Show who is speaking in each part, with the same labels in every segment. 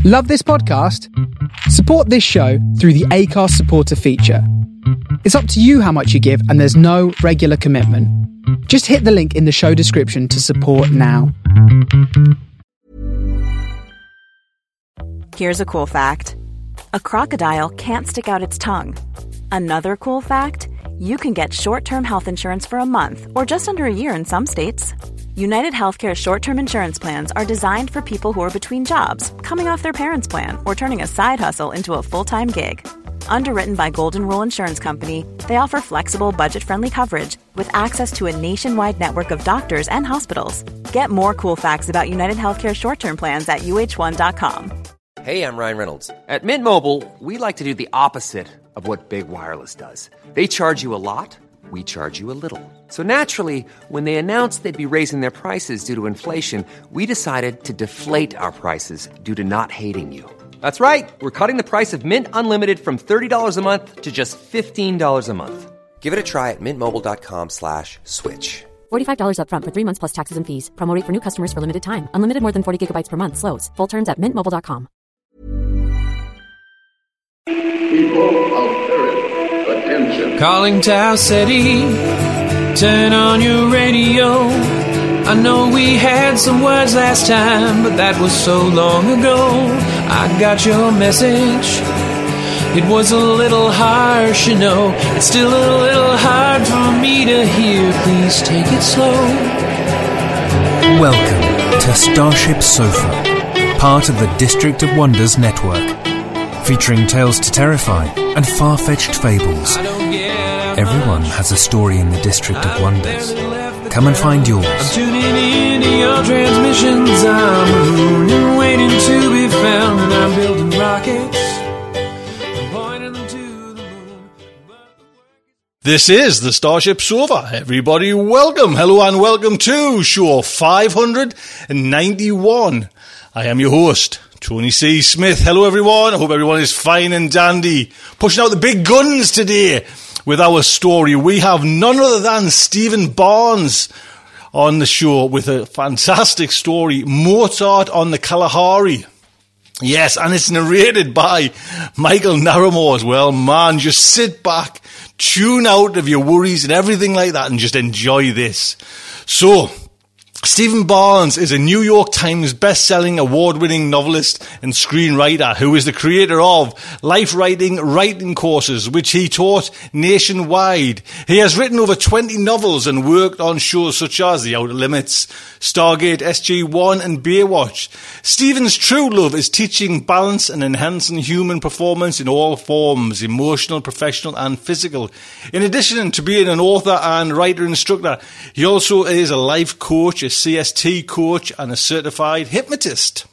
Speaker 1: Love this podcast? Support this show through the Acast supporter feature. It's up to you how much you give, and there's no regular commitment. Just hit the link in the show description to support now.
Speaker 2: Here's a cool fact. A crocodile can't stick out its tongue. Another cool fact, you can get short-term health insurance for a month or just under a year in some states. United Healthcare short-term insurance plans are designed for people who are between jobs, coming off their parents' plan, or turning a side hustle into a full-time gig. Underwritten by Golden Rule Insurance Company, they offer flexible, budget-friendly coverage with access to a nationwide network of doctors and hospitals. Get more cool facts about United Healthcare short-term plans at uh1.com.
Speaker 3: Hey, I'm Ryan Reynolds. At Mint Mobile, we like to do the opposite of what Big Wireless does. They charge you a lot, we charge you a little. So naturally, when they announced they'd be raising their prices due to inflation, we decided to deflate our prices due to not hating you. That's right. We're cutting the price of Mint Unlimited from $30 a month to just $15 a month. Give it a try at mintmobile.com/switch.
Speaker 4: $45 up front for 3 months plus taxes and fees. Promo rate for new customers for limited time. Unlimited more than 40 gigabytes per month. Slows full terms at mintmobile.com.
Speaker 5: People of Earth, attention.
Speaker 6: Calling Tau City, turn on your radio. I know we had some words last time, but that was so long ago. I got your message. It was a little harsh, you know. It's still a little hard for me to hear. Please take it slow.
Speaker 7: Welcome to Starship Sofa, part of the District of Wonders network, featuring tales to terrify and far-fetched fables. Everyone has a story in the District of Wonders. Come and find yours.
Speaker 6: I'm tuning in to your transmissions. I'm a moon and waiting to be found, and I'm building rockets. I'm pointing them to the moon.
Speaker 8: This is the Starship Sofa. Everybody, welcome, hello, and welcome to show 591. I am your host, Tony C. Smith. Hello, everyone. I hope everyone is fine and dandy. Pushing out the big guns today with our story. We have none other than Stephen Barnes on the show with a fantastic story, Mozart on the Kalahari. Yes, and it's narrated by Michael Naramore as well. Man, just sit back, tune out of your worries and everything like that and just enjoy this. So, Stephen Barnes is a New York Times best-selling, award-winning novelist and screenwriter who is the creator of Life Writing courses, which he taught nationwide. He has written over 20 novels and worked on shows such as The Outer Limits, Stargate SG-1 and Baywatch. Stephen's true love is teaching balance and enhancing human performance in all forms, emotional, professional and physical. In addition to being an author and writer instructor, he also is a life coach, a CST coach and a certified hypnotist.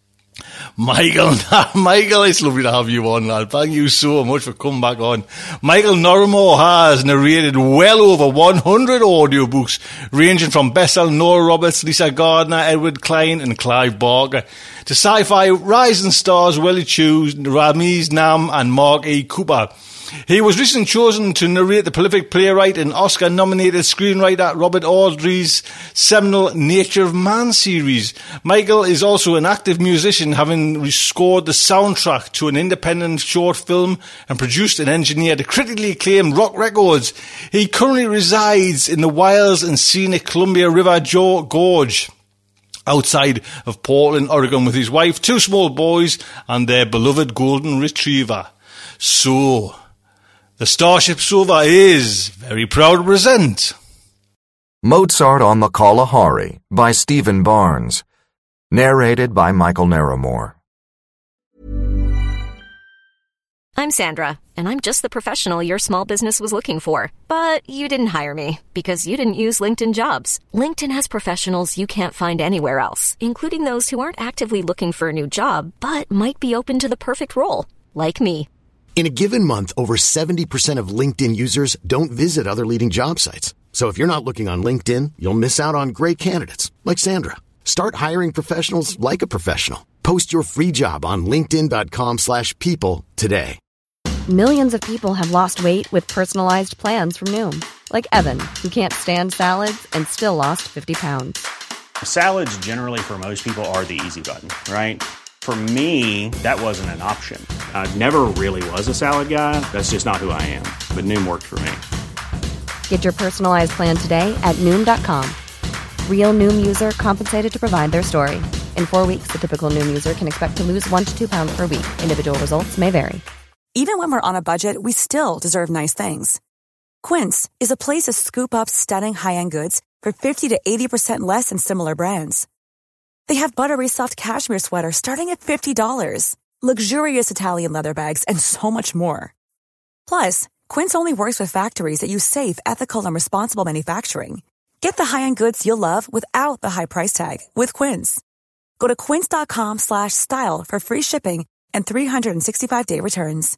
Speaker 8: Michael, it's lovely to have you on, lad. Thank you so much for coming back on. Michael Naramore has narrated well over 100 audiobooks, ranging from best-selling Nora Roberts, Lisa Gardner, Edward Klein and Clive Barker, to sci-fi rising stars Willie Chu, Ramiz Nam and Mark E. Cooper. He was recently chosen to narrate the prolific playwright and Oscar-nominated screenwriter Robert Audrey's seminal Nature of Man series. Michael is also an active musician, having scored the soundtrack to an independent short film and produced and engineered a critically acclaimed rock records. He currently resides in the wilds and scenic Columbia River Gorge, outside of Portland, Oregon, with his wife, 2 small boys, and their beloved golden retriever. So, the Starship Sofa is very proud to present
Speaker 9: Mozart on the Kalahari by Stephen Barnes. Narrated by Michael Naramore.
Speaker 4: I'm Sandra, and I'm just the professional your small business was looking for. But you didn't hire me because you didn't use LinkedIn Jobs. LinkedIn has professionals you can't find anywhere else, including those who aren't actively looking for a new job, but might be open to the perfect role, like me.
Speaker 10: In a given month, over 70% of LinkedIn users don't visit other leading job sites. So if you're not looking on LinkedIn, you'll miss out on great candidates like Sandra. Start hiring professionals like a professional. Post your free job on linkedin.com/people today.
Speaker 11: Millions of people have lost weight with personalized plans from Noom. Like Evan, who can't stand salads and still lost 50 pounds.
Speaker 12: Salads generally for most people are the easy button, right? For me, that wasn't an option. I never really was a salad guy. That's just not who I am. But Noom worked for me.
Speaker 11: Get your personalized plan today at Noom.com. Real Noom user compensated to provide their story. In 4 weeks, the typical Noom user can expect to lose 1 to 2 pounds per week. Individual results may vary.
Speaker 13: Even when we're on a budget, we still deserve nice things. Quince is a place to scoop up stunning high-end goods for 50 to 80% less than similar brands. They have buttery soft cashmere sweaters starting at $50, luxurious Italian leather bags, and so much more. Plus, Quince only works with factories that use safe, ethical, and responsible manufacturing. Get the high-end goods you'll love without the high price tag with Quince. Go to quince.com/style for free shipping and 365-day returns.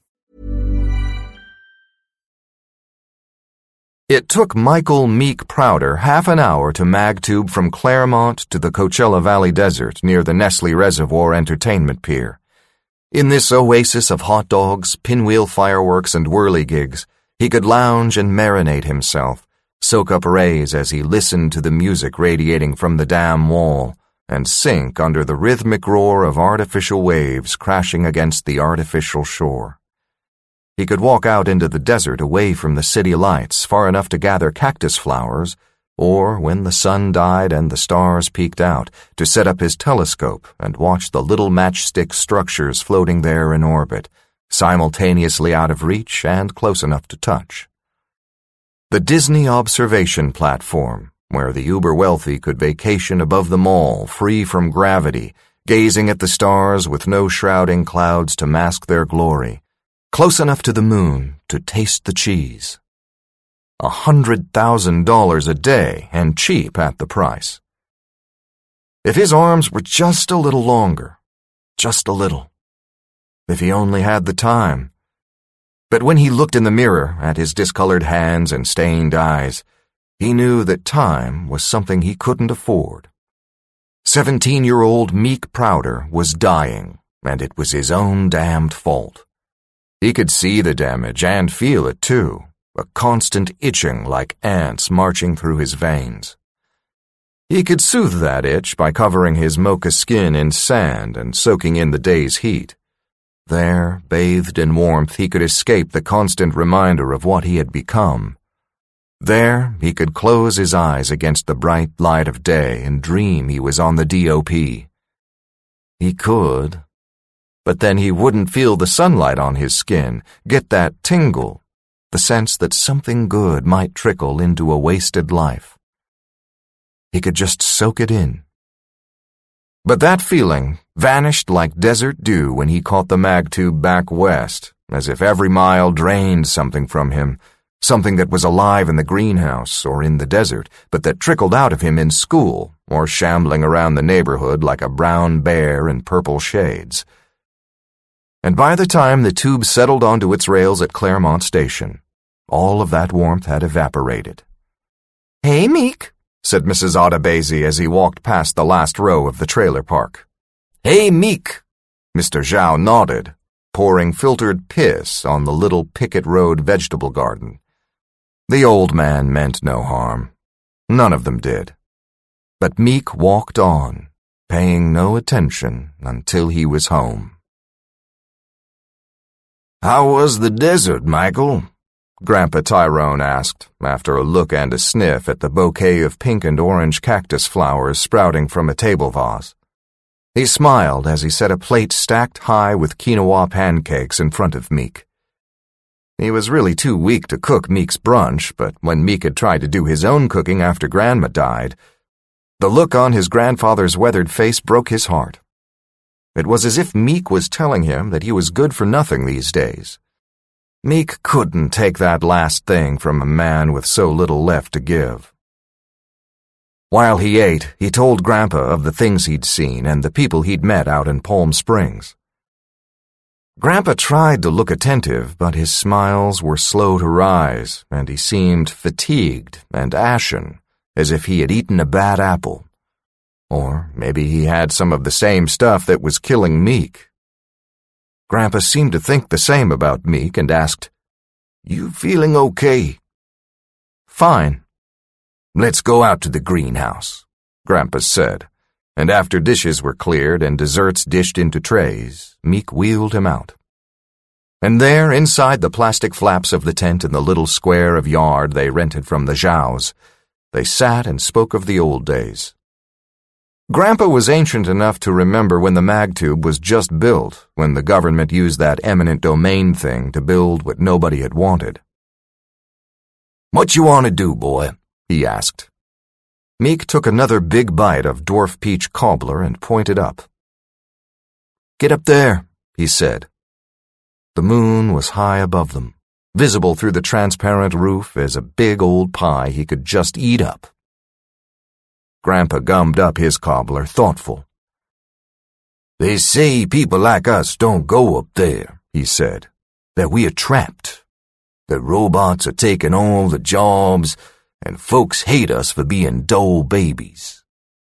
Speaker 9: It took Michael Meek Prouder half an hour to magtube from Claremont to the Coachella Valley Desert near the Nestle Reservoir Entertainment Pier. In this oasis of hot dogs, pinwheel fireworks, and whirligigs, he could lounge and marinate himself, soak up rays as he listened to the music radiating from the dam wall, and sink under the rhythmic roar of artificial waves crashing against the artificial shore. He could walk out into the desert away from the city lights far enough to gather cactus flowers, or, when the sun died and the stars peeked out, to set up his telescope and watch the little matchstick structures floating there in orbit, simultaneously out of reach and close enough to touch. The Disney Observation Platform, where the uber-wealthy could vacation above the mall free from gravity, gazing at the stars with no shrouding clouds to mask their glory, close enough to the moon to taste the cheese. $100,000 a day, and cheap at the price. If his arms were just a little longer, just a little. If he only had the time. But when he looked in the mirror at his discolored hands and stained eyes, he knew that time was something he couldn't afford. 17-year-old Meek Prouder was dying, and it was his own damned fault. He could see the damage and feel it too, a constant itching like ants marching through his veins. He could soothe that itch by covering his mocha skin in sand and soaking in the day's heat. There, bathed in warmth, he could escape the constant reminder of what he had become. There, he could close his eyes against the bright light of day and dream he was on the DOP. He could, but then he wouldn't feel the sunlight on his skin, get that tingle, the sense that something good might trickle into a wasted life. He could just soak it in. But that feeling vanished like desert dew when he caught the magtube back west, as if every mile drained something from him, something that was alive in the greenhouse or in the desert, but that trickled out of him in school or shambling around the neighborhood like a brown bear in purple shades. And by the time the tube settled onto its rails at Claremont Station, all of that warmth had evaporated. "Hey, Meek," said Mrs. Ottabazy as he walked past the last row of the trailer park. "Hey, Meek," Mr. Zhao nodded, pouring filtered piss on the little Picket Road vegetable garden. The old man meant no harm. None of them did. But Meek walked on, paying no attention until he was home. "How was the desert, Michael?" Grandpa Tyrone asked, after a look and a sniff at the bouquet of pink and orange cactus flowers sprouting from a table vase. He smiled as he set a plate stacked high with quinoa pancakes in front of Meek. He was really too weak to cook Meek's brunch, but when Meek had tried to do his own cooking after Grandma died, the look on his grandfather's weathered face broke his heart. It was as if Meek was telling him that he was good for nothing these days. Meek couldn't take that last thing from a man with so little left to give. While he ate, he told Grandpa of the things he'd seen and the people he'd met out in Palm Springs. Grandpa tried to look attentive, but his smiles were slow to rise, and he seemed fatigued and ashen, as if he had eaten a bad apple. Or maybe he had some of the same stuff that was killing Meek. Grandpa seemed to think the same about Meek and asked, "You feeling okay?" "Fine." "Let's go out to the greenhouse," Grandpa said, and after dishes were cleared and desserts dished into trays, Meek wheeled him out. And there, inside the plastic flaps of the tent in the little square of yard they rented from the Zhaos, they sat and spoke of the old days. Grandpa was ancient enough to remember when the MagTube was just built, when the government used that eminent domain thing to build what nobody had wanted. "What you want to do, boy?" he asked. Meek took another big bite of dwarf peach cobbler and pointed up. "Get up there," he said. The moon was high above them, visible through the transparent roof as a big old pie he could just eat up. Grandpa gummed up his cobbler, thoughtful. "They say people like us don't go up there," he said, "that we are trapped, that robots are taking all the jobs, and folks hate us for being dull babies."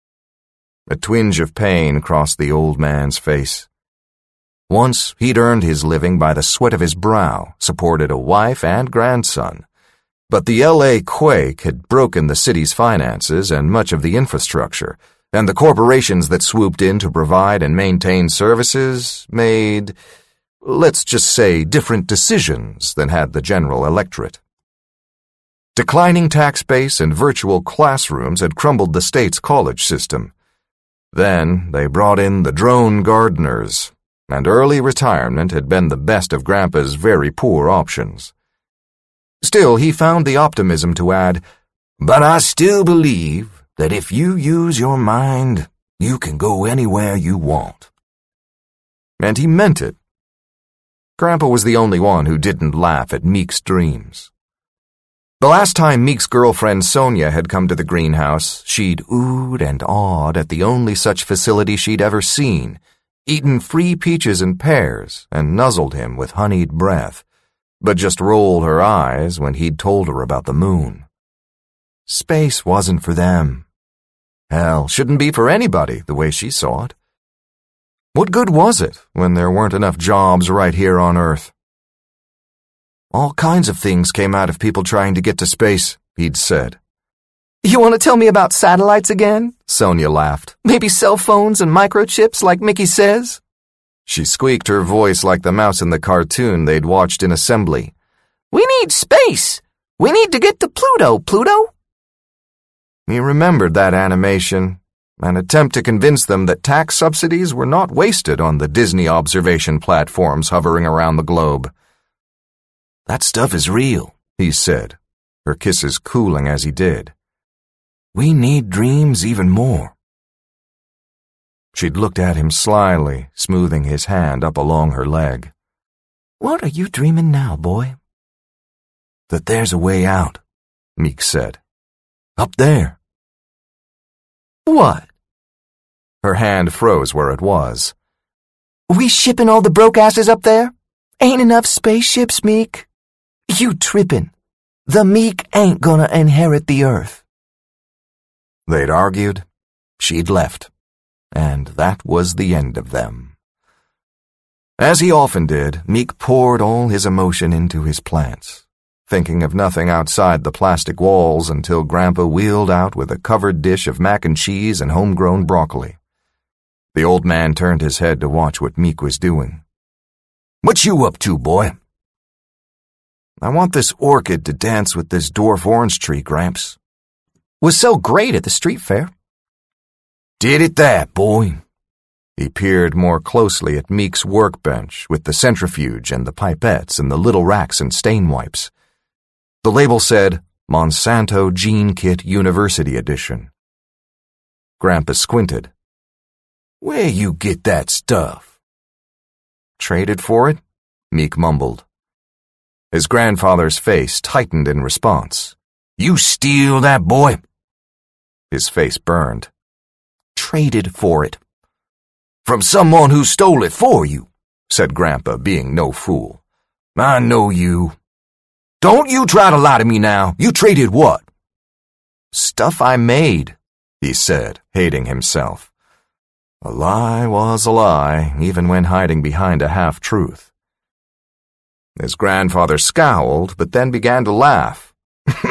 Speaker 9: A twinge of pain crossed the old man's face. Once he'd earned his living by the sweat of his brow, supported a wife and grandson, but the L.A. quake had broken the city's finances and much of the infrastructure, and the corporations that swooped in to provide and maintain services made, let's just say, different decisions than had the general electorate. Declining tax base and virtual classrooms had crumbled the state's college system. Then they brought in the drone gardeners, and early retirement had been the best of Grandpa's very poor options. Still, he found the optimism to add, "But I still believe that if you use your mind, you can go anywhere you want." And he meant it. Grandpa was the only one who didn't laugh at Meek's dreams. The last time Meek's girlfriend Sonia had come to the greenhouse, she'd oohed and awed at the only such facility she'd ever seen, eaten free peaches and pears, and nuzzled him with honeyed breath, but just rolled her eyes when he'd told her about the moon. Space wasn't for them. Hell, shouldn't be for anybody, the way she saw it. What good was it when there weren't enough jobs right here on Earth? All kinds of things came out of people trying to get to space, he'd said. "You want to tell me about satellites again?" Sonia laughed. "Maybe cell phones and microchips like Mickey says?" She squeaked her voice like the mouse in the cartoon they'd watched in assembly. "We need space! We need to get to Pluto, Pluto!" He remembered that animation, an attempt to convince them that tax subsidies were not wasted on the Disney observation platforms hovering around the globe. "That stuff is real," he said, her kisses cooling as he did. "We need dreams even more." She'd looked at him slyly, smoothing his hand up along her leg. "What are you dreaming now, boy?" "That there's a way out," Meek said. "Up there." "What?" Her hand froze where it was. "We shipping all the broke asses up there? Ain't enough spaceships, Meek. You trippin'. The meek ain't gonna inherit the Earth." They'd argued. She'd left. And that was the end of them. As he often did, Meek poured all his emotion into his plants, thinking of nothing outside the plastic walls until Grandpa wheeled out with a covered dish of mac and cheese and homegrown broccoli. The old man turned his head to watch what Meek was doing. "What you up to, boy?" "I want this orchid to dance with this dwarf orange tree, Gramps. Was so great at the street fair." "Did it that, boy?" He peered more closely at Meek's workbench with the centrifuge and the pipettes and the little racks and stain wipes. The label said, Monsanto Gene Kit University Edition. Grandpa squinted. "Where you get that stuff?" "Traded for it," Meek mumbled. His grandfather's face tightened in response. "You steal that, boy?" His face burned. "Traded for it." "From someone who stole it for you," said Grandpa, being no fool. "I know you. Don't you try to lie to me now. You traded what?" "Stuff I made," he said, hating himself. A lie was a lie, even when hiding behind a half-truth. His grandfather scowled, but then began to laugh.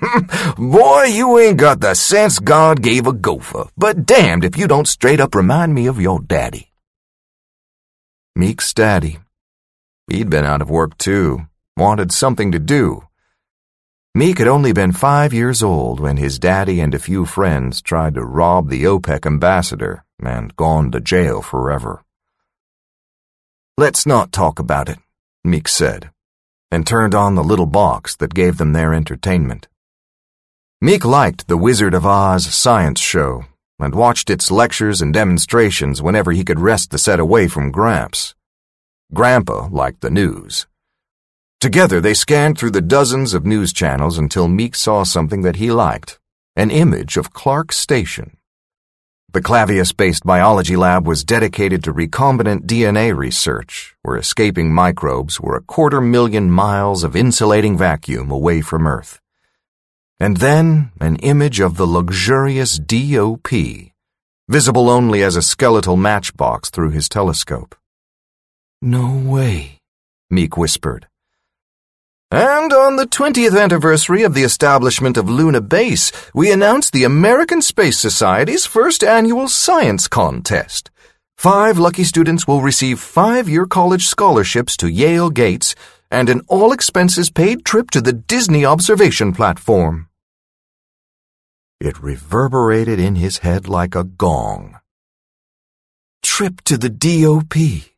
Speaker 9: Boy, you ain't got the sense God gave a gopher, but damned if you don't straight up remind me of your daddy. Meek's daddy. He'd been out of work too, wanted something to do. Meek had only been 5 years old when his daddy and a few friends tried to rob the OPEC ambassador and gone to jail forever. "Let's not talk about it," Meek said, and turned on the little box that gave them their entertainment. Meek liked the Wizard of Oz science show and watched its lectures and demonstrations whenever he could wrest the set away from Gramps. Grandpa liked the news. Together they scanned through the dozens of news channels until Meek saw something that he liked, an image of Clark Station. The Clavius-based biology lab was dedicated to recombinant DNA research, where escaping microbes were 250,000 miles of insulating vacuum away from Earth. And then an image of the luxurious DOP, visible only as a skeletal matchbox through his telescope. "No way," Meek whispered. "And on the 20th anniversary of the establishment of Luna Base, we announced the American Space Society's first annual science contest. 5 lucky students will receive 5-year college scholarships to Yale Gates and an all-expenses-paid trip to the Disney observation platform." It reverberated in his head like a gong. Trip to the DOP.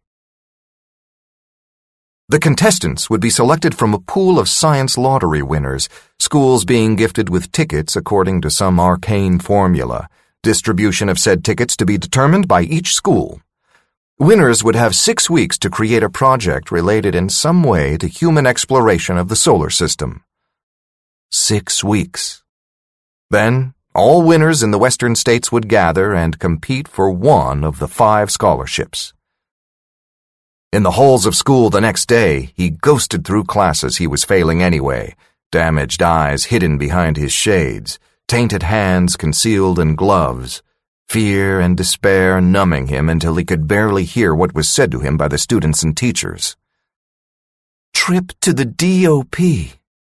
Speaker 9: The contestants would be selected from a pool of science lottery winners, schools being gifted with tickets according to some arcane formula, distribution of said tickets to be determined by each school. Winners would have 6 weeks to create a project related in some way to human exploration of the solar system. 6 weeks. Then, all winners in the western states would gather and compete for one of the 5 scholarships. In the halls of school the next day, he ghosted through classes he was failing anyway, damaged eyes hidden behind his shades, tainted hands concealed in gloves, fear and despair numbing him until he could barely hear what was said to him by the students and teachers. Trip to the DOP.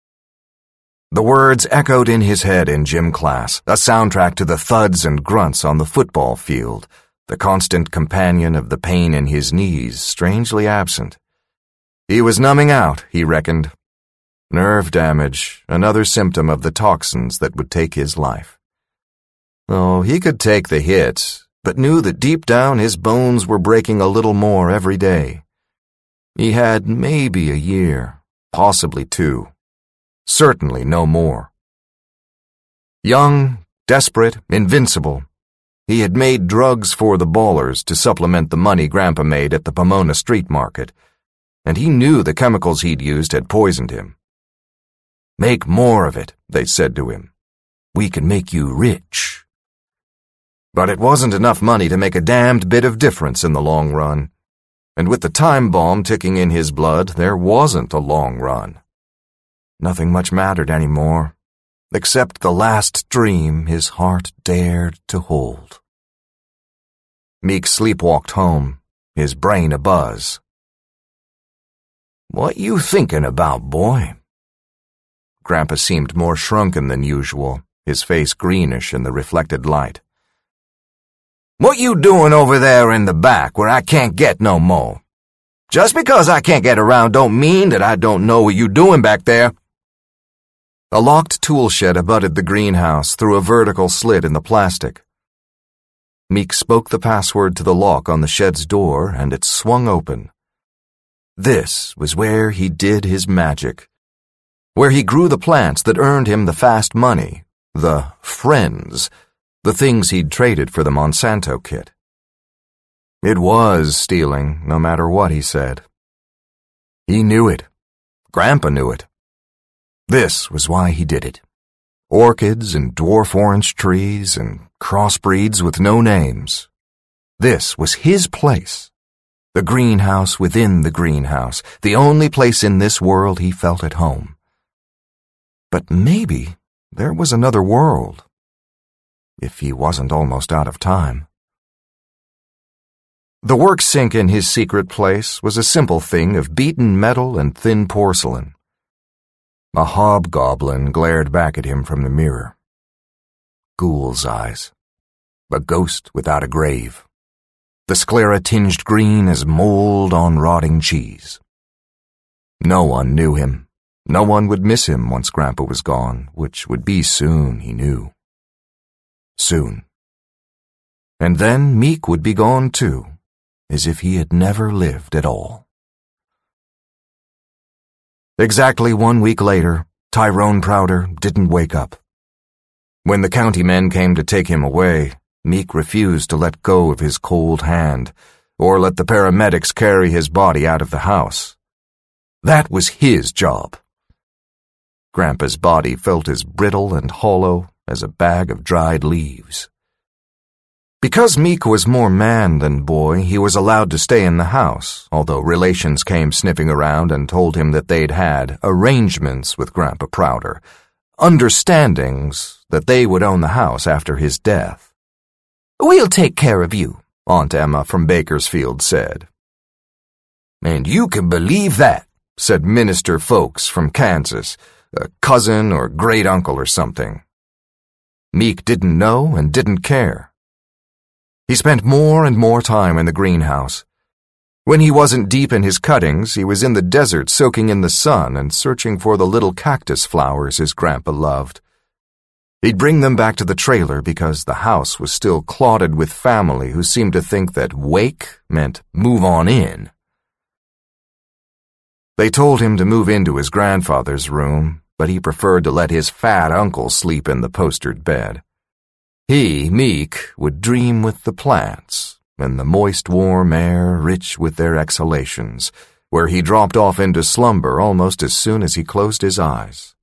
Speaker 9: The words echoed in his head in gym class, a soundtrack to the thuds and grunts on the football field, the constant companion of the pain in his knees, strangely absent. He was numbing out, he reckoned. Nerve damage, another symptom of the toxins that would take his life. Oh, he could take the hits, but knew that deep down his bones were breaking a little more every day. He had maybe a year, possibly 2. Certainly no more. Young, desperate, invincible, he had made drugs for the ballers to supplement the money Grandpa made at the Pomona street market, and he knew the chemicals he'd used had poisoned him. "Make more of it," they said to him. "We can make you rich." But it wasn't enough money to make a damned bit of difference in the long run, and with the time bomb ticking in his blood, there wasn't a long run. Nothing much mattered anymore, except the last dream his heart dared to hold. Meek sleepwalked home, his brain abuzz. "What you thinking about, boy?" Grandpa seemed more shrunken than usual, his face greenish in the reflected light. "What you doing over there in the back where I can't get no more? Just because I can't get around don't mean that I don't know what you doing back there." A locked tool shed abutted the greenhouse through a vertical slit in the plastic. Meek spoke the password to the lock on the shed's door, and it swung open. This was where he did his magic, where he grew the plants that earned him the fast money, the friends, the things he'd traded for the Monsanto kit. It was stealing, no matter what he said. He knew it. Grandpa knew it. This was why he did it. Orchids and dwarf orange trees and crossbreeds with no names. This was his place. The greenhouse within the greenhouse, the only place in this world he felt at home. But maybe there was another world, if he wasn't almost out of time. The work sink in his secret place was a simple thing of beaten metal and thin porcelain. A hobgoblin glared back at him from the mirror. Ghoul's eyes. A ghost without a grave. The sclera tinged green as mold on rotting cheese. No one knew him. No one would miss him once Grandpa was gone, which would be soon, he knew. Soon. And then Meek would be gone too, as if he had never lived at all. Exactly 1 week later, Tyrone Prouder didn't wake up. When the county men came to take him away, Meek refused to let go of his cold hand, or let the paramedics carry his body out of the house. That was his job. Grandpa's body felt as brittle and hollow as a bag of dried leaves. Because Meek was more man than boy, he was allowed to stay in the house, although relations came sniffing around and told him that they'd had arrangements with Grandpa Prouder, understandings that they would own the house after his death. "We'll take care of you," Aunt Emma from Bakersfield said. "And you can believe that," said Minister Folks from Kansas, a cousin or great-uncle or something. Meek didn't know and didn't care. He spent more and more time in the greenhouse. When he wasn't deep in his cuttings, he was in the desert soaking in the sun and searching for the little cactus flowers his grandpa loved. He'd bring them back to the trailer because the house was still clotted with family who seemed to think that wake meant move on in. They told him to move into his grandfather's room, but he preferred to let his fat uncle sleep in the postered bed. He, Meek, would dream with the plants, in the moist, warm air rich with their exhalations, where he dropped off into slumber almost as soon as he closed his eyes.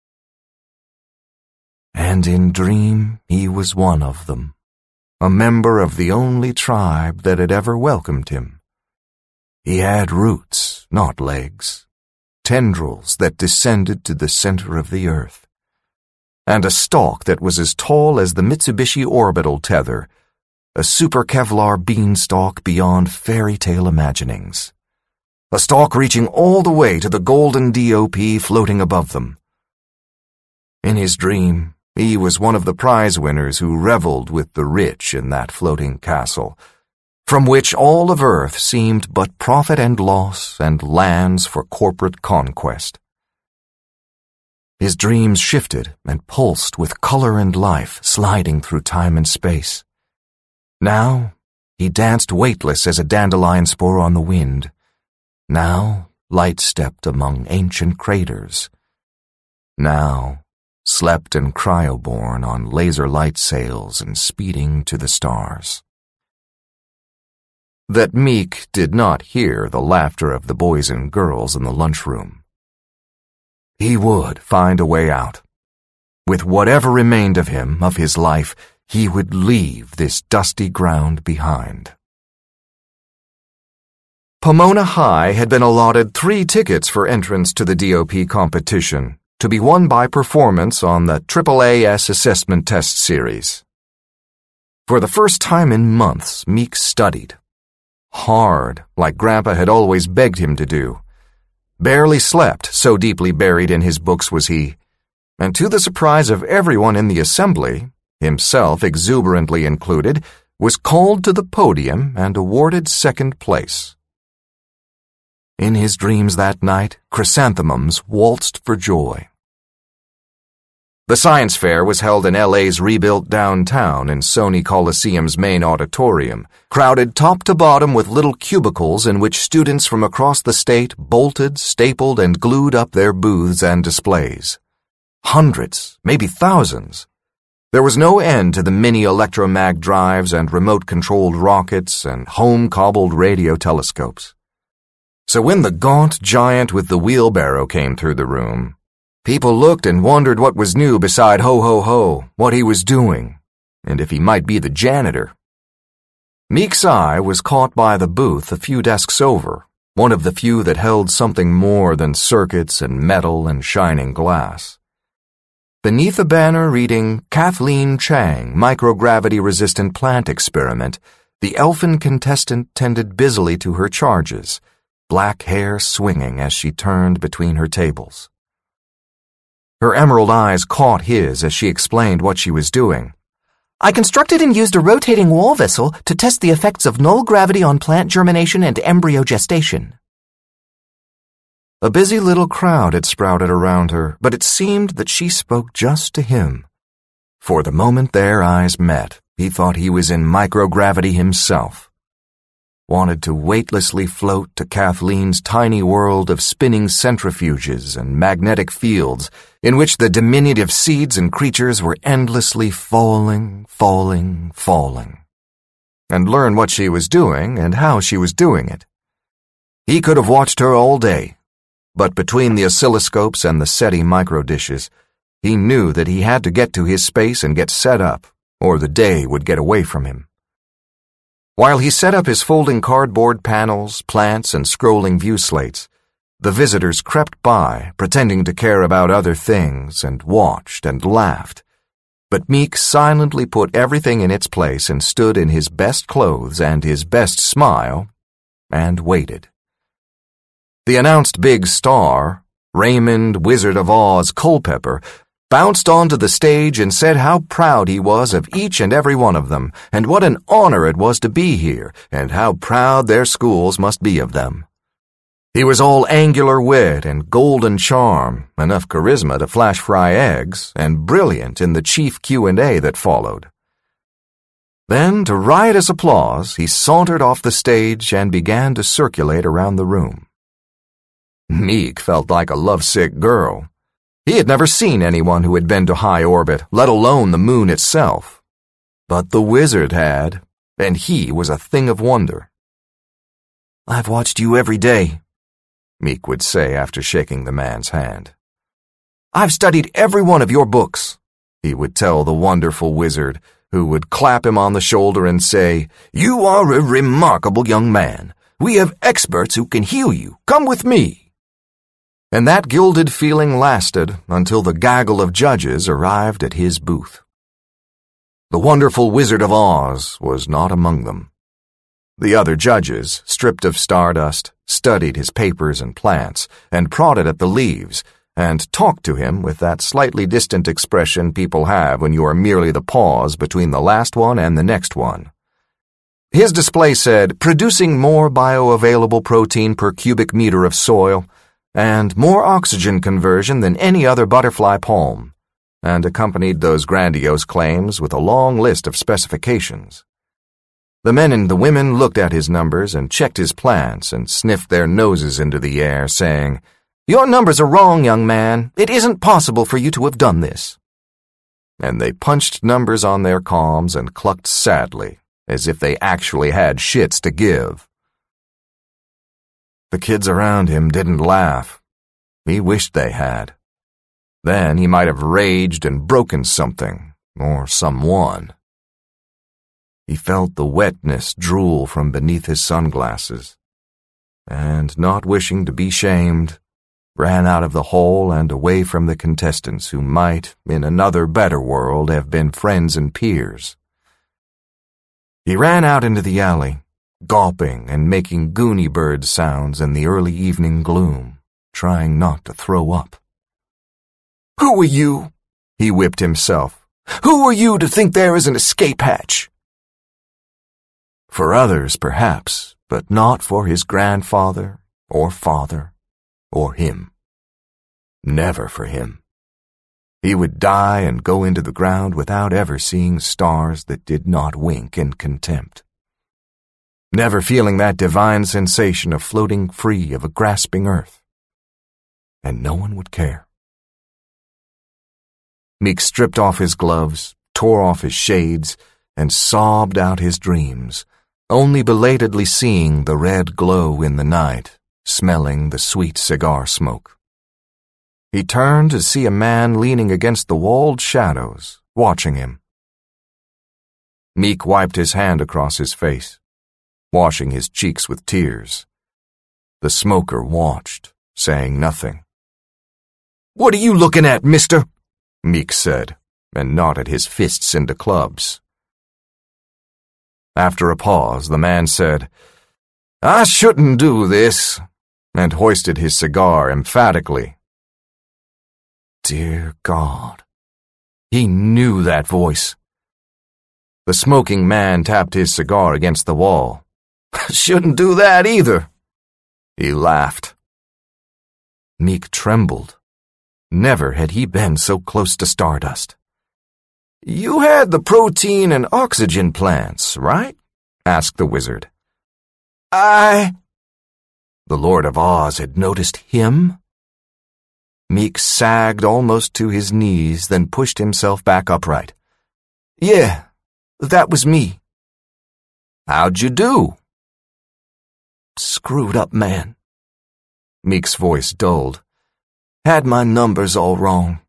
Speaker 9: And in dream he was one of them, a member of the only tribe that had ever welcomed him. He had roots, not legs, tendrils that descended to the center of the earth, and a stalk that was as tall as the Mitsubishi Orbital tether, a super Kevlar beanstalk beyond fairy tale imaginings, a stalk reaching all the way to the golden DOP floating above them. In his dream, he was one of the prize winners who reveled with the rich in that floating castle, from which all of Earth seemed but profit and loss and lands for corporate conquest. His dreams shifted and pulsed with color and life sliding through time and space. Now, he danced weightless as a dandelion spore on the wind. Now, light-stepped among ancient craters. Now, slept and cryoborn on laser light sails and speeding to the stars. That Meek did not hear the laughter of the boys and girls in the lunchroom. He would find a way out. With whatever remained of him, of his life, he would leave this dusty ground behind. Pomona High had been allotted 3 tickets for entrance to the DOP competition, to be won by performance on the AAAS assessment test series. For the first time in months, Meek studied. Hard, like Grandpa had always begged him to do. Barely slept, so deeply buried in his books was he, and to the surprise of everyone in the assembly, himself exuberantly included, was called to the podium and awarded 2nd place. In his dreams that night, chrysanthemums waltzed for joy. The science fair was held in LA's rebuilt downtown in Sony Coliseum's main auditorium, crowded top to bottom with little cubicles in which students from across the state bolted, stapled, and glued up their booths and displays. Hundreds, maybe thousands. There was no end to the mini electromag drives and remote-controlled rockets and home-cobbled radio telescopes. So when the gaunt giant with the wheelbarrow came through the room, people looked and wondered what was new beside Ho-Ho-Ho, what he was doing, and if he might be the janitor. Meek's eye was caught by the booth a few desks over, one of the few that held something more than circuits and metal and shining glass. Beneath a banner reading Kathleen Chang, Microgravity-Resistant Plant Experiment, the elfin contestant tended busily to her charges, black hair swinging as she turned between her tables. Her emerald eyes caught his as she explained what she was doing.
Speaker 14: I constructed and used a rotating wall vessel to test the effects of null gravity on plant germination and embryo gestation.
Speaker 9: A busy little crowd had sprouted around her, but it seemed that she spoke just to him. For the moment their eyes met, he thought he was in microgravity himself. Wanted to weightlessly float to Kathleen's tiny world of spinning centrifuges and magnetic fields in which the diminutive seeds and creatures were endlessly falling, and learn what she was doing and how she was doing it. He could have watched her all day, but between the oscilloscopes and the SETI microdishes, he knew that he had to get to his space and get set up, or the day would get away from him. While he set up his folding cardboard panels, plants, and scrolling view slates, the visitors crept by, pretending to care about other things, and watched and laughed. But Meek silently put everything in its place and stood in his best clothes and his best smile, and waited. The announced big star, Raymond Wizard of Oz Culpepper, bounced onto the stage and said how proud he was of each and every one of them, and what an honor it was to be here, and how proud their schools must be of them. He was all angular wit and golden charm, enough charisma to flash fry eggs, and brilliant in the chief Q&A that followed. Then, to riotous applause, he sauntered off the stage and began to circulate around the room. Meek felt like a lovesick girl. He had never seen anyone who had been to high orbit, let alone the moon itself. But the wizard had, and he was a thing of wonder. "I've watched you every day," Meek would say after shaking the man's hand. "I've studied every one of your books," he would tell the wonderful wizard, who would clap him on the shoulder and say, "You are a remarkable young man. We have experts who can heal you. Come with me." And that gilded feeling lasted until the gaggle of judges arrived at his booth. The wonderful Wizard of Oz was not among them. The other judges, stripped of stardust, studied his papers and plants, and prodded at the leaves, and talked to him with that slightly distant expression people have when you are merely the pause between the last one and the next one. His display said, "Producing more bioavailable protein per cubic meter of soil," and more oxygen conversion than any other butterfly palm, and accompanied those grandiose claims with a long list of specifications. The men and the women looked at his numbers and checked his plants and sniffed their noses into the air, saying, "Your numbers are wrong, young man. It isn't possible for you to have done this." And they punched numbers on their comms and clucked sadly, as if they actually had shits to give. The kids around him didn't laugh. He wished they had. Then he might have raged and broken something, or someone. He felt the wetness drool from beneath his sunglasses, and, not wishing to be shamed, ran out of the hall and away from the contestants who might, in another better world, have been friends and peers. He ran out into the alley, gulping and making goony bird sounds in the early evening gloom, trying not to throw up. "Who are you?" he whipped himself. "Who are you to think there is an escape hatch?" For others, perhaps, but not for his grandfather, or father, or him. Never for him. He would die and go into the ground without ever seeing stars that did not wink in contempt. Never feeling that divine sensation of floating free of a grasping earth. And no one would care. Meek stripped off his gloves, tore off his shades, and sobbed out his dreams, only belatedly seeing the red glow in the night, smelling the sweet cigar smoke. He turned to see a man leaning against the walled shadows, watching him. Meek wiped his hand across his face, washing his cheeks with tears. The smoker watched, saying nothing. "What are you looking at, mister?" Meek said, and knotted his fists into clubs. After a pause, the man said, "I shouldn't do this," and hoisted his cigar emphatically. Dear God. He knew that voice. The smoking man tapped his cigar against the wall. Shouldn't do that either. He laughed. Meek trembled. Never had he been so close to stardust. You had the protein and oxygen plants, right? Asked the wizard. The Lord of Oz had noticed him? Meek sagged almost to his knees, then pushed himself back upright. Yeah, that was me. How'd you do? Screwed up, man. Meek's voice dulled. Had my numbers all wrong.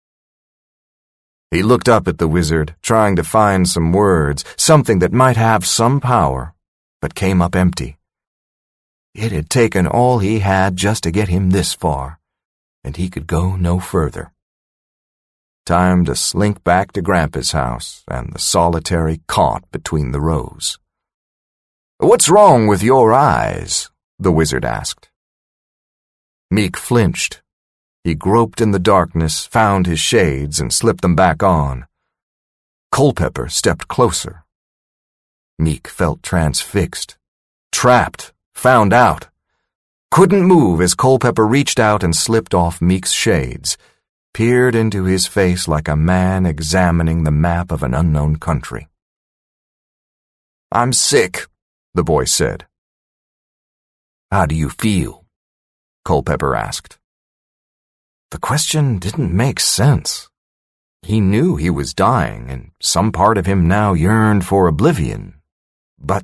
Speaker 9: He looked up at the wizard, trying to find some words, something that might have some power, but came up empty. It had taken all he had just to get him this far, and he could go no further. Time to slink back to Grandpa's house and the solitary cot between the rows. What's wrong with your eyes? The wizard asked. Meek flinched. He groped in the darkness, found his shades, and slipped them back on. Culpepper stepped closer. Meek felt transfixed, trapped, found out. Couldn't move as Culpepper reached out and slipped off Meek's shades, peered into his face like a man examining the map of an unknown country. I'm sick, the boy said. How do you feel? Culpepper asked. The question didn't make sense. He knew he was dying, and some part of him now yearned for oblivion. But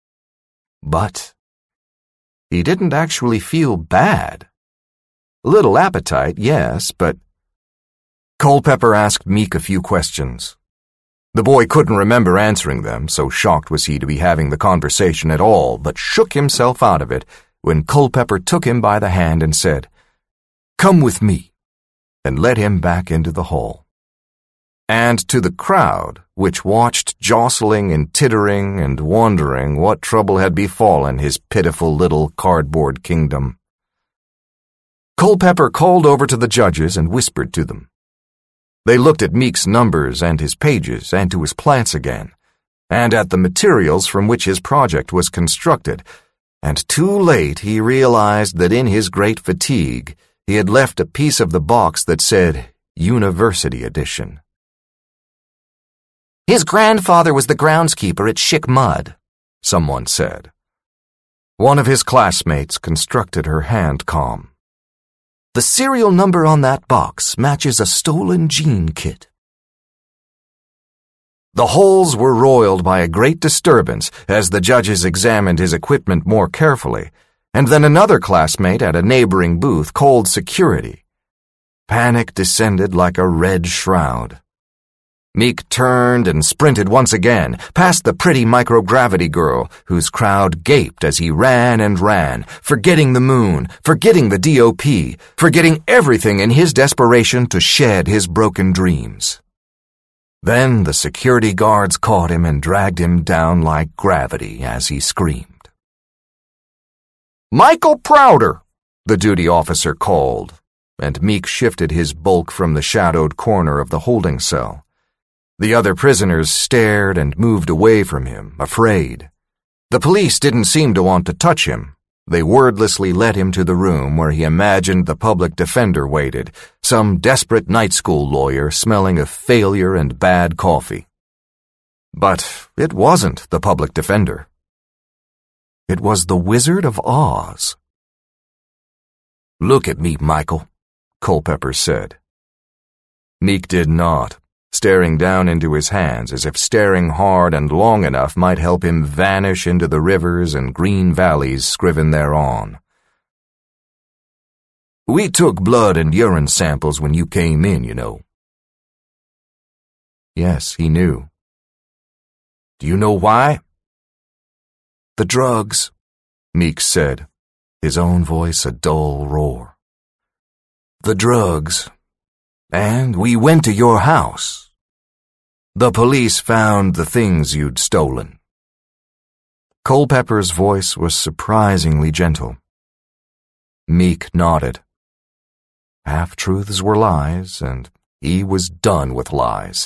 Speaker 9: he didn't actually feel bad. A little appetite, yes, but... Culpepper asked Meek a few questions. The boy couldn't remember answering them, so shocked was he to be having the conversation at all, but shook himself out of it when Culpepper took him by the hand and said, Come with me, and led him back into the hall. And to the crowd, which watched jostling and tittering and wondering what trouble had befallen his pitiful little cardboard kingdom. Culpepper called over to the judges and whispered to them. They looked at Meek's numbers and his pages and to his plants again, and at the materials from which his project was constructed, and too late he realized that in his great fatigue he had left a piece of the box that said University Edition. His grandfather was the groundskeeper at Schick Mud, someone said. One of his classmates constructed her hand calm. The serial number on that box matches a stolen gene kit. The halls were roiled by a great disturbance as the judges examined his equipment more carefully, and then another classmate at a neighboring booth called security. Panic descended like a red shroud. Meek turned and sprinted once again, past the pretty microgravity girl, whose crowd gaped as he ran and ran, forgetting the moon, forgetting the DOP, forgetting everything in his desperation to shed his broken dreams. Then the security guards caught him and dragged him down like gravity as he screamed. Michael Prouder, the duty officer called, and Meek shifted his bulk from the shadowed corner of the holding cell. The other prisoners stared and moved away from him, afraid. The police didn't seem to want to touch him. They wordlessly led him to the room where he imagined the public defender waited, some desperate night school lawyer smelling of failure and bad coffee. But it wasn't the public defender. It was the Wizard of Oz. Look at me, Michael, Culpepper said. Meek did not, staring down into his hands as if staring hard and long enough might help him vanish into the rivers and green valleys scriven thereon. We took blood and urine samples when you came in, you know. Yes, he knew. Do you know why? The drugs, Meek said, his own voice a dull roar. The drugs. And we went to your house. The police found the things you'd stolen. Culpepper's voice was surprisingly gentle. Meek nodded. Half-truths were lies, and he was done with lies.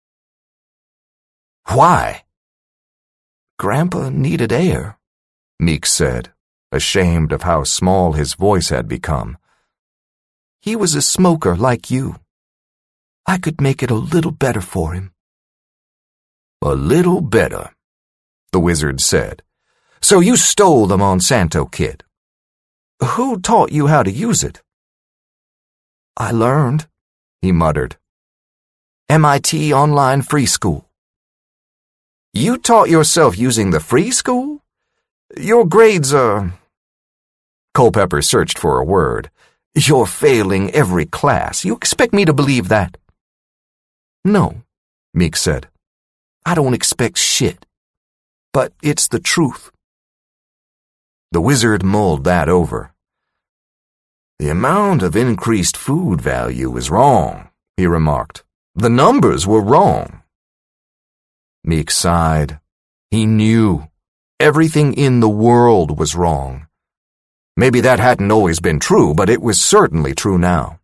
Speaker 9: Why? Grandpa needed air, Meek said, ashamed of how small his voice had become. He was a smoker like you. I could make it a little better for him. A little better, the wizard said. So you stole the Monsanto kit. Who taught you how to use it? I learned, he muttered. MIT Online Free School. You taught yourself using the free school? Your grades are... Culpepper searched for a word. You're failing every class. You expect me to believe that? No, Meek said. I don't expect shit. But it's the truth. The wizard mulled that over. The amount of increased food value is wrong, he remarked. The numbers were wrong. Meek sighed. He knew. Everything in the world was wrong. Maybe that hadn't always been true, but it was certainly true now.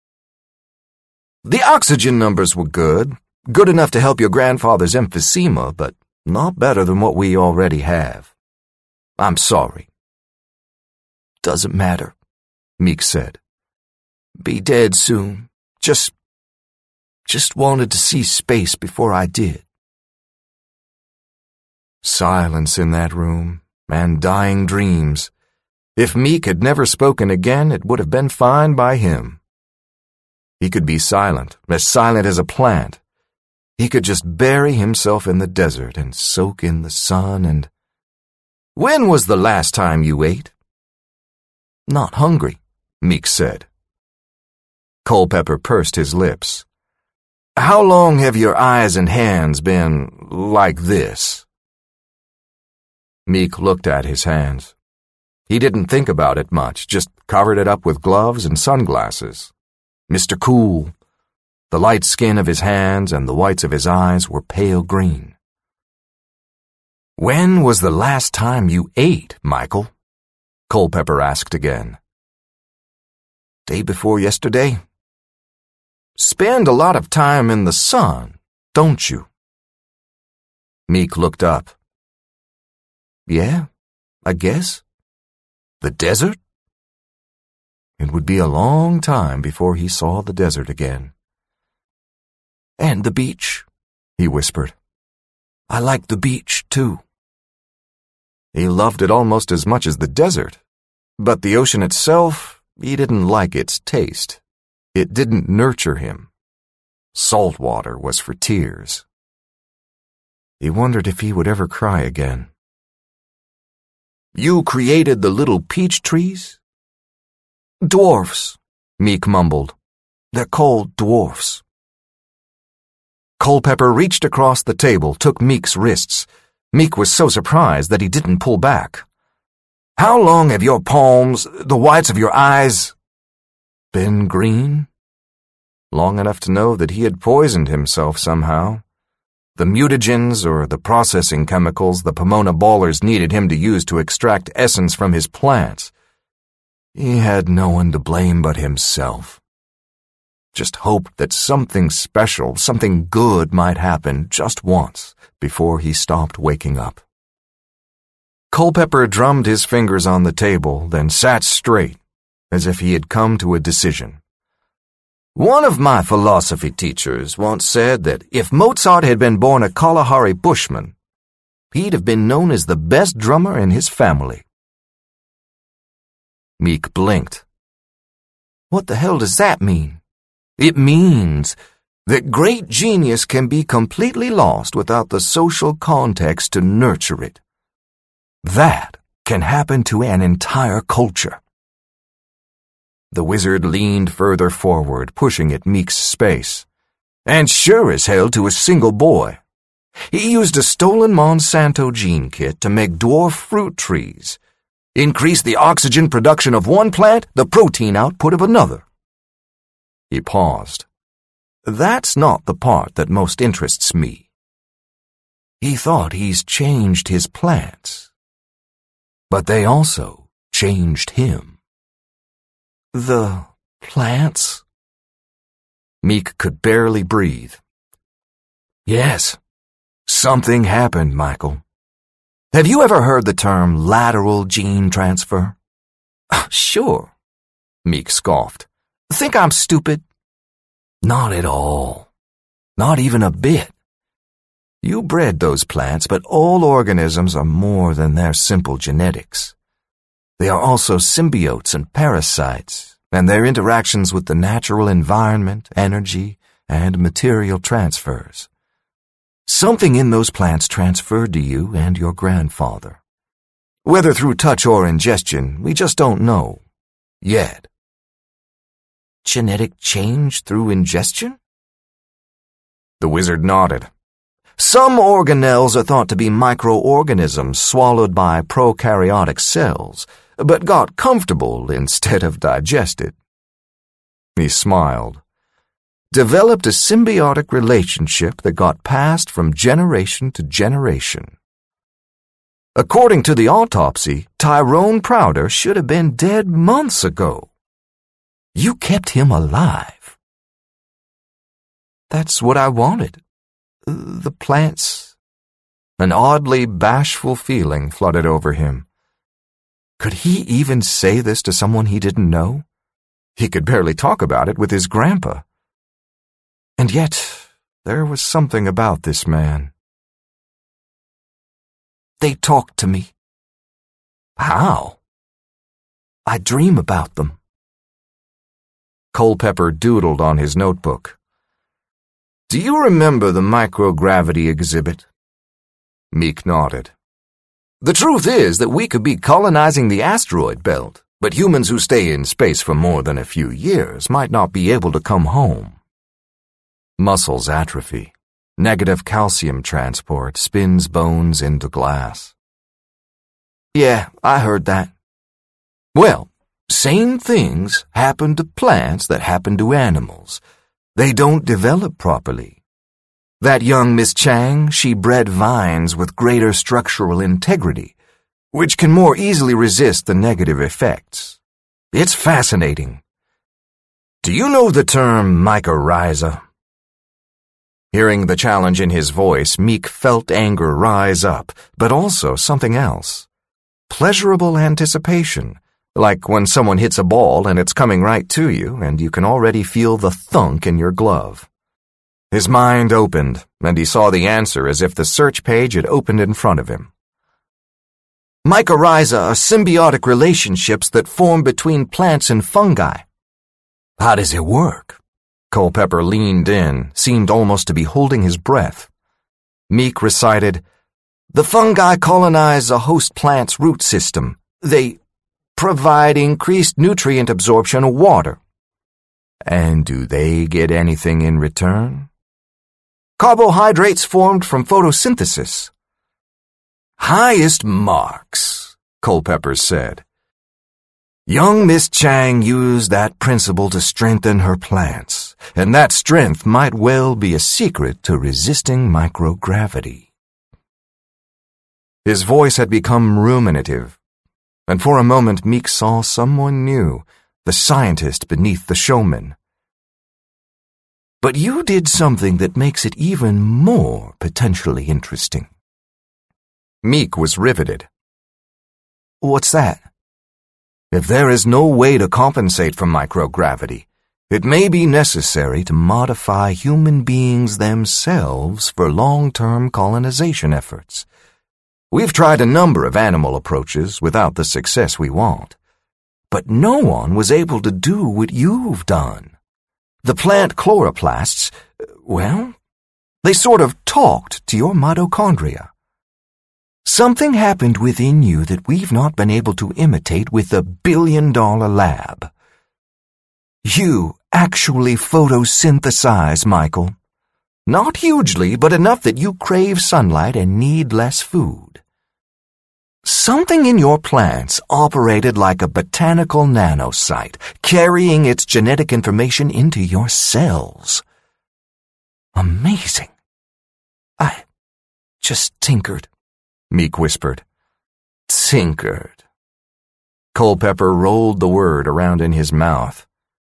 Speaker 9: The oxygen numbers were good enough to help your grandfather's emphysema, but not better than what we already have. I'm sorry. Doesn't matter, Meek said. Be dead soon. Just wanted to see space before I did. Silence in that room, and dying dreams. If Meek had never spoken again, it would have been fine by him. He could be silent as a plant. He could just bury himself in the desert and soak in the sun and... When was the last time you ate? Not hungry, Meek said. Culpepper pursed his lips. How long have your eyes and hands been like this? Meek looked at his hands. He didn't think about it much, just covered it up with gloves and sunglasses. Mr. Cool. The light skin of his hands and the whites of his eyes were pale green. When was the last time you ate, Michael? Culpepper asked again. Day before yesterday. Spend a lot of time in the sun, don't you? Meek looked up. Yeah, I guess. The desert? It would be a long time before he saw the desert again. And the beach, he whispered. I like the beach, too. He loved it almost as much as the desert, but the ocean itself, he didn't like its taste. It didn't nurture him. Salt water was for tears. He wondered if he would ever cry again. You created the little peach trees? Dwarfs, Meek mumbled. They're called dwarfs. Culpepper reached across the table, took Meek's wrists. Meek was so surprised that he didn't pull back. How long have your palms, the whites of your eyes, been green? Long enough to know that he had poisoned himself somehow. The mutagens, or the processing chemicals the Pomona Ballers needed him to use to extract essence from his plants. He had no one to blame but himself. Just hoped that something special, something good might happen just once before he stopped waking up. Culpepper drummed his fingers on the table, then sat straight, as if he had come to a decision. One of my philosophy teachers once said that if Mozart had been born a Kalahari bushman, he'd have been known as the best drummer in his family. Meek blinked. What the hell does that mean? It means that great genius can be completely lost without the social context to nurture it. That can happen to an entire culture. The wizard leaned further forward, pushing at Meek's space. And sure as hell to a single boy. He used a stolen Monsanto gene kit to make dwarf fruit trees. Increase the oxygen production of one plant, the protein output of another. He paused. That's not the part that most interests me. He thought he's changed his plants. But they also changed him. The Plants? Meek could barely breathe. Yes, something happened, Michael. Have you ever heard the term lateral gene transfer? Sure, Meek scoffed. Think I'm stupid? Not at all. Not even a bit. You bred those plants, but all organisms are more than their simple genetics. They are also symbiotes and parasites, and their interactions with the natural environment, energy, and material transfers. Something in those plants transferred to you and your grandfather. Whether through touch or ingestion, we just don't know. Yet. Genetic change through ingestion? The wizard nodded. Some organelles are thought to be microorganisms swallowed by prokaryotic cells, but got comfortable instead of digested. He smiled. Developed a symbiotic relationship that got passed from generation to generation. According to the autopsy, Tyrone Prouder should have been dead months ago. You kept him alive. That's what I wanted. The plants. An oddly bashful feeling flooded over him. Could he even say this to someone he didn't know? He could barely talk about it with his grandpa. And yet, there was something about this man. They talk to me. How? I dream about them. Culpepper doodled on his notebook. Do you remember the microgravity exhibit? Meek nodded. The truth is that we could be colonizing the asteroid belt, but humans who stay in space for more than a few years might not be able to come home. Muscles atrophy. Negative calcium transport spins bones into glass. Yeah, I heard that. Well, same things happen to plants that happen to animals. They don't develop properly. That young Miss Chang, she bred vines with greater structural integrity, which can more easily resist the negative effects. It's fascinating. Do you know the term mycorrhiza? Hearing the challenge in his voice, Meek felt anger rise up, but also something else. Pleasurable anticipation, like when someone hits a ball and it's coming right to you and you can already feel the thunk in your glove. His mind opened, and he saw the answer as if the search page had opened in front of him. Mycorrhiza are symbiotic relationships that form between plants and fungi. How does it work? Culpepper leaned in, seemed almost to be holding his breath. Meek recited, The fungi colonize a host plant's root system. They provide increased nutrient absorption of water. And do they get anything in return? Carbohydrates formed from photosynthesis. Highest marks, Culpepper said. Young Miss Chang used that principle to strengthen her plants, and that strength might well be a secret to resisting microgravity. His voice had become ruminative, and for a moment Meek saw someone new, the scientist beneath the showman. But you did something that makes it even more potentially interesting. Meek was riveted. What's that? If there is no way to compensate for microgravity, it may be necessary to modify human beings themselves for long-term colonization efforts. We've tried a number of animal approaches without the success we want, but no one was able to do what you've done. The plant chloroplasts, well, they sort of talked to your mitochondria. Something happened within you that we've not been able to imitate with the billion-dollar lab. You actually photosynthesize, Michael. Not hugely, but enough that you crave sunlight and need less food. Something in your plants operated like a botanical nanosite, carrying its genetic information into your cells. Amazing. I just tinkered, Meek whispered. Tinkered. Culpepper rolled the word around in his mouth.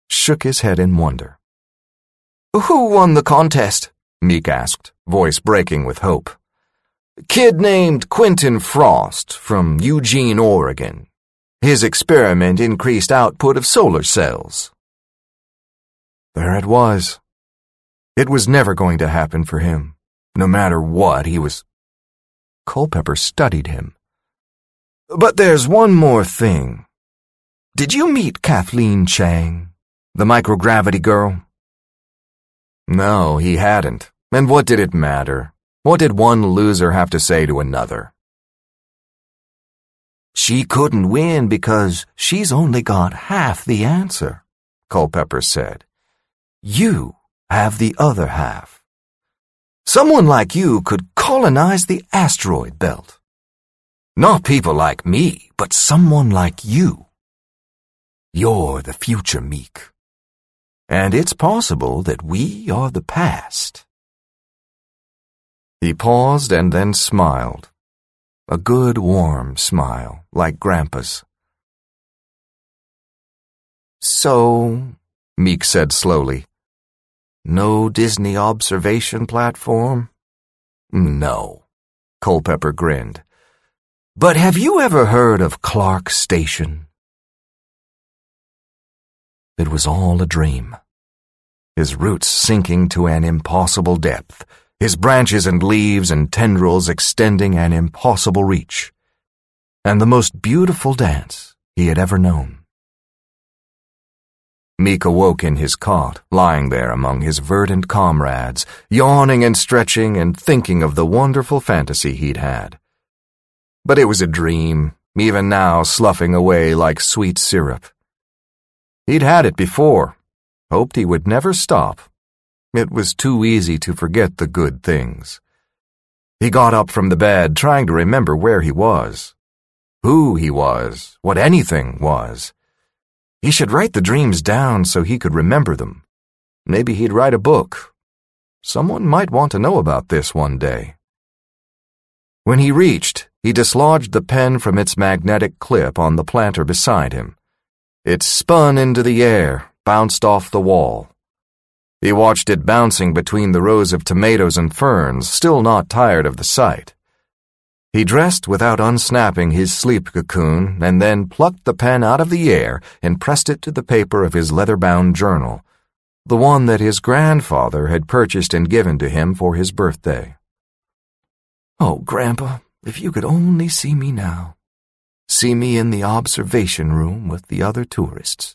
Speaker 9: shook his head in wonder. "Who won the contest?" Meek asked, voice breaking with hope. "Kid named Quentin Frost from Eugene, Oregon. His experiment increased output of solar cells." There it was. It was never going to happen for him. No matter what, he was... Culpepper studied him. "But there's one more thing. Did you meet Kathleen Chang, the microgravity girl?" No, he hadn't. And what did it matter? What did one loser have to say to another? "She couldn't win because she's only got half the answer," Culpepper said. "You have the other half. Someone like you could colonize the asteroid belt. Not people like me, but someone like you. You're the future, Meek. And it's possible that we are the past." He paused and then smiled. A good, warm smile, like Grandpa's. "So," Meek said slowly, "no Disney observation platform?" "No," Culpepper grinned. "But have you ever heard of Clark Station?" It was all a dream. His roots sinking to an impossible depth, his branches and leaves and tendrils extending an impossible reach, and the most beautiful dance he had ever known. Meek awoke in his cot, lying there among his verdant comrades, yawning and stretching and thinking of the wonderful fantasy he'd had. But it was a dream, even now sloughing away like sweet syrup. He'd had it before, hoped he would never stop. It was too easy to forget the good things. He got up from the bed, trying to remember where he was, who he was, what anything was. He should write the dreams down so he could remember them. Maybe he'd write a book. Someone might want to know about this one day. When he reached, he dislodged the pen from its magnetic clip on the planter beside him. It spun into the air, bounced off the wall. He watched it bouncing between the rows of tomatoes and ferns, still not tired of the sight. He dressed without unsnapping his sleep cocoon and then plucked the pen out of the air and pressed it to the paper of his leather-bound journal, the one that his grandfather had purchased and given to him for his birthday. "Oh, Grandpa, if you could only see me now. See me in the observation room with the other tourists."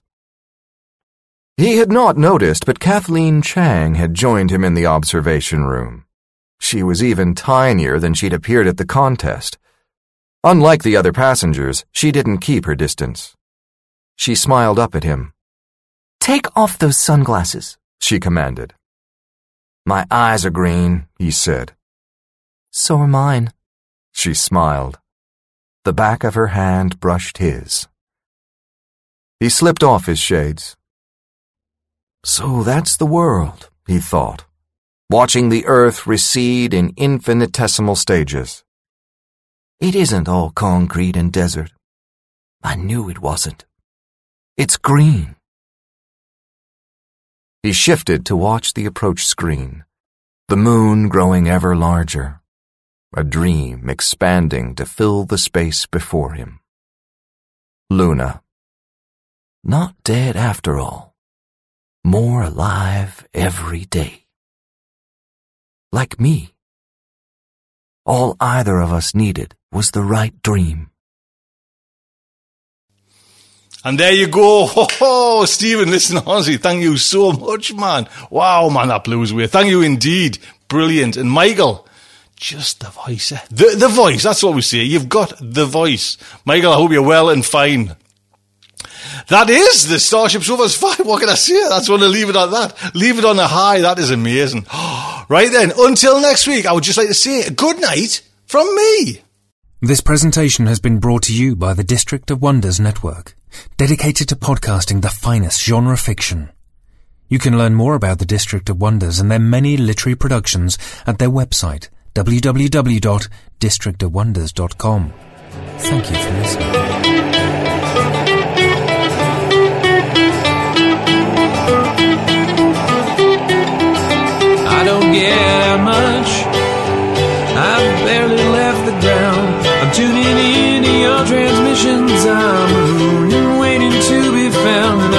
Speaker 9: He had not noticed, but Kathleen Chang had joined him in the observation room. She was even tinier than she'd appeared at the contest. Unlike the other passengers, she didn't keep her distance. She smiled up at him.
Speaker 14: "Take off those sunglasses,"
Speaker 9: she commanded. "My eyes are green," he said.
Speaker 14: "So are mine."
Speaker 9: She smiled. The back of her hand brushed his. He slipped off his shades. So that's the world, he thought, watching the earth recede in infinitesimal stages. It isn't all concrete and desert. I knew it wasn't. It's green. He shifted to watch the approach screen, the moon growing ever larger, a dream expanding to fill the space before him. Luna. Not dead after all. More alive every day. Like me. All either of us needed was the right dream.
Speaker 8: And there you go. Oh, Stephen, listen, honestly, thank you so much, man. Wow, man, that blew us away. Thank you indeed. Brilliant. And Michael, just the voice. The voice, that's what we say. You've got the voice. Michael, I hope you're well and fine. That is the Starship Sofa's 5. What can I say? That's want to leave it on that. Leave it on a high. That is amazing. Right then, until next week, I would just like to say good night from me.
Speaker 7: This presentation has been brought to you by the District of Wonders Network, dedicated to podcasting the finest genre fiction. You can learn more about the District of Wonders and their many literary productions at their website, www.districtofwonders.com. Thank you for listening.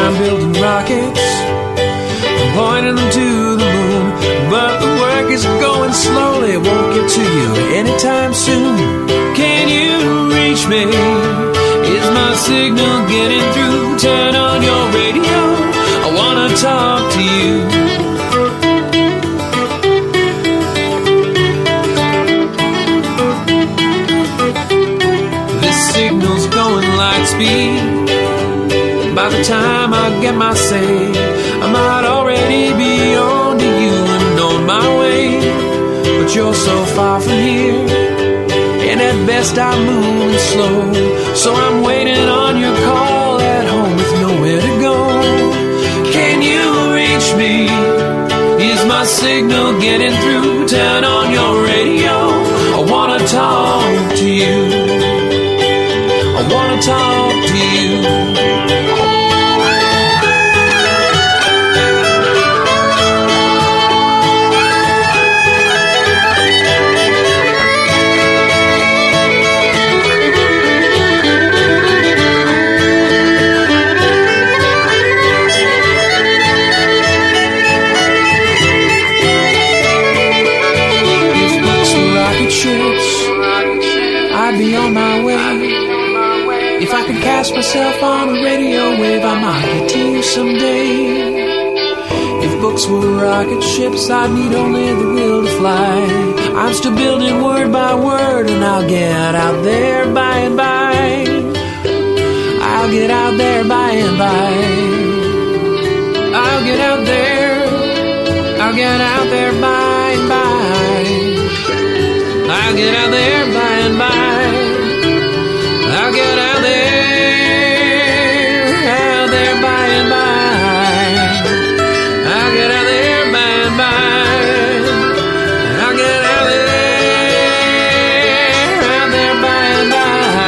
Speaker 6: I'm building rockets, pointing them to the moon. But the work is going slowly, won't get to you anytime soon. Can you reach me? Is my signal getting through? Turn on your radio, I wanna talk to you. This signal's going light speed. By the time I get my say, I might already be on to you and on my way. But you're so far from here, and at best I'm moving slow. So I'm waiting on your call at home with nowhere to go. Can you reach me? Is my signal getting through? Turn on your radio, I wanna talk to you. I wanna talk to you. I'd be on my way. If I could cast myself on a radio wave, I might get to you someday. If books were rocket ships, I'd need only the will to fly. I'm still building word by word, and I'll get out there by and by. I'll get out there by and by. I'll get out there. I'll get out there by and by. I'll get out there by and by. I'll get out there by and by. I'll get out there by and by. I'll get out there by and by.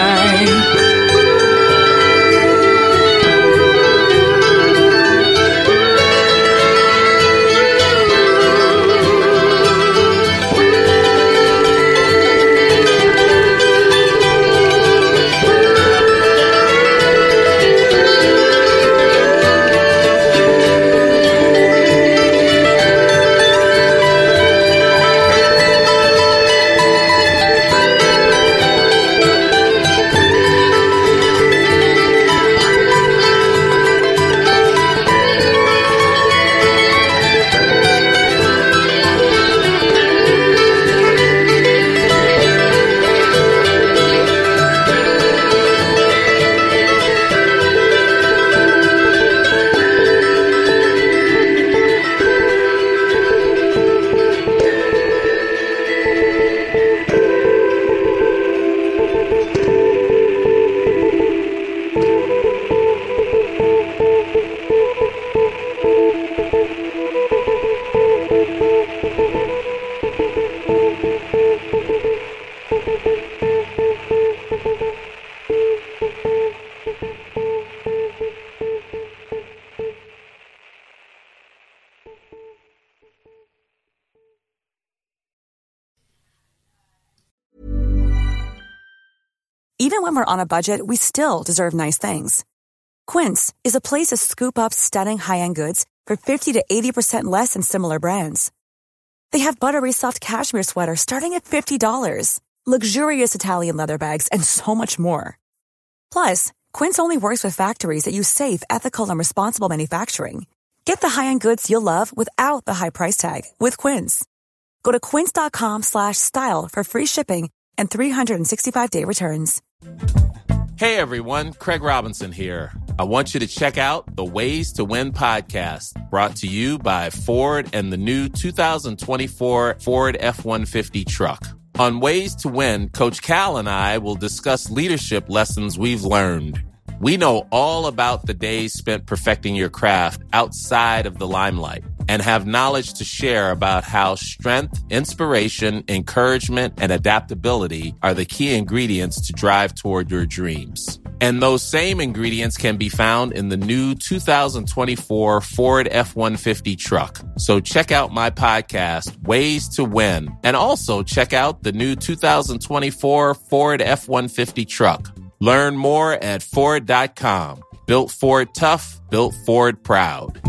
Speaker 13: Even when we're on a budget, we still deserve nice things. Quince is a place to scoop up stunning high-end goods for 50 to 80% less than similar brands. They have buttery soft cashmere sweaters starting at $50, luxurious Italian leather bags, and so much more. Plus, Quince only works with factories that use safe, ethical, and responsible manufacturing. Get the high-end goods you'll love without the high price tag with Quince. Go to quince.com/style for free shipping and 365-day returns.
Speaker 15: Hey everyone, Craig Robinson here. I want you to check out the Ways to Win podcast, brought to you by Ford and the new 2024 Ford F-150 truck. On Ways to Win, Coach Cal and I will discuss leadership lessons we've learned. We know all about the days spent perfecting your craft outside of the limelight and have knowledge to share about how strength, inspiration, encouragement, and adaptability are the key ingredients to drive toward your dreams. And those same ingredients can be found in the new 2024 Ford F-150 truck. So check out my podcast, Ways to Win, and also check out the new 2024 Ford F-150 truck. Learn more at Ford.com. Built Ford tough, built Ford proud.